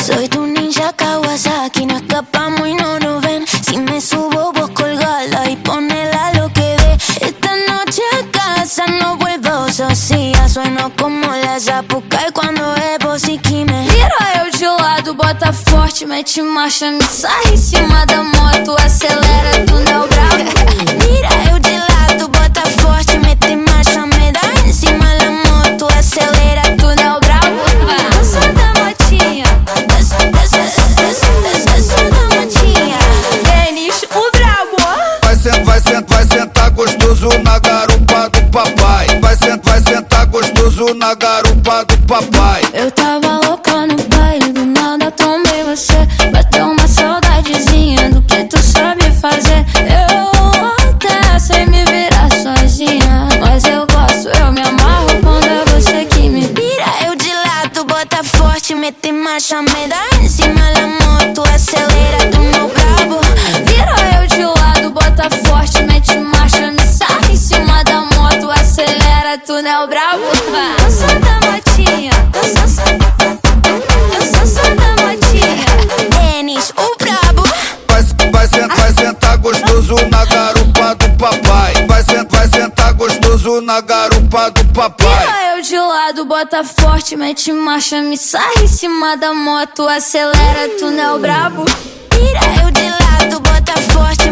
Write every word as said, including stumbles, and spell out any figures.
Soy tu ninja Kawasaki, nos escapamos y no nos ven. Si me subo vos colgala y ponela lo que ve. Esta noche a casa no vuelvo sozinha. Sueno como la Zapucai quando é Bosiquime. Vira eu de lado, bota forte, mete marcha, me sarra em cima da moto, acelera, tu não é bravo. Vira eu de lado, bota forte, mete marcha, me dá em cima da moto, acelera, tu não é bravo. Dança da motinha, dança, dança, dança, dança da motinha. Denis, o brabo. Vai sentar, vai sentar, vai sentar gostoso na garupa do papai. Vai sentar, vai sentar gostoso na garupa do papai. Eu tava louca no baile, do nada tomei você. Bateu uma saudadezinha do que tu sabe fazer. Eu até sei me virar sozinha, mas eu gosto, eu me amarro quando é você que me vira eu de lado, bota forte, mete marcha, me dá em cima da moto, acelera, tu meu brabo. Vira eu de lado, bota forte, mete marcha, me sarra em cima da moto, acelera, tu não é o brabo. Dança da motinha, dança, dança da motinha. Denis, o brabo. Vai, vai sentar, vai sentar gostoso na garupa do papai. Vai sentar, vai sentar gostoso na garupa do papai. Vira eu de lado, bota forte, mete marcha, me sarra em cima da moto, acelera, tu não é o brabo. Vira eu de lado, bota forte,